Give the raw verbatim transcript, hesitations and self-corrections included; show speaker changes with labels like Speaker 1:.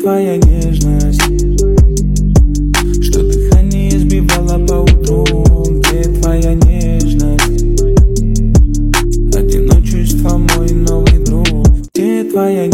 Speaker 1: твоя нежность, что дыхание сбивало по утру. Где твоя нежность, одиночество мой новый друг. Где твоя